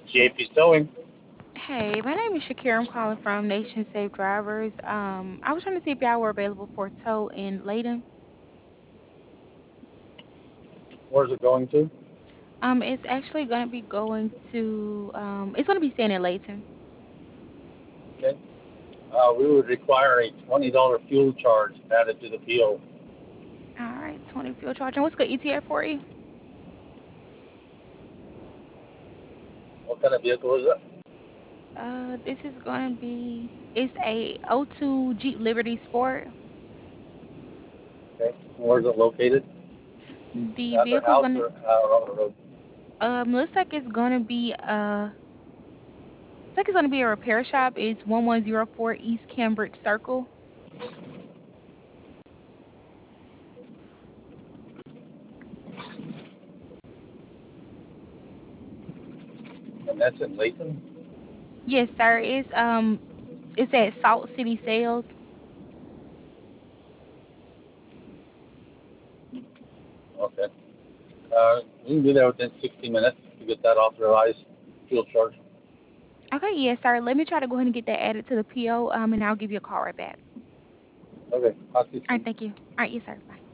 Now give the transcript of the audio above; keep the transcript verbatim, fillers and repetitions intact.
G A P Towing. Hey, my name is Shakira. I'm calling from Nation Safe Drivers. Um, I was trying to see if y'all were available for a tow in Layton. Where's it going to? Um, it's actually gonna be going to um, it's gonna be staying in Layton. Okay. Uh, we would require a twenty dollar fuel charge added to the P O. All right, twenty fuel charge. And what's good E T A for you? What kind of vehicle is it? Uh, this is gonna be it's a oh 02 Jeep Liberty Sport. Okay. Where's it located? The At the vehicle's house gonna or out on the road? um looks like it's gonna be uh looks like it's gonna be a repair shop. It's one one zero four East Cambridge Circle. And that's in Layton? Yes, sir. It's um it's at Salt City Sales. Okay. Uh, we can do that within sixty minutes to get that authorized fuel charge. Okay, yes, sir. Let me try to go ahead and get that added to the P O, um, and I'll give you a call right back. Okay. Talk to you All right, soon. thank you. All right, yes, sir. Bye.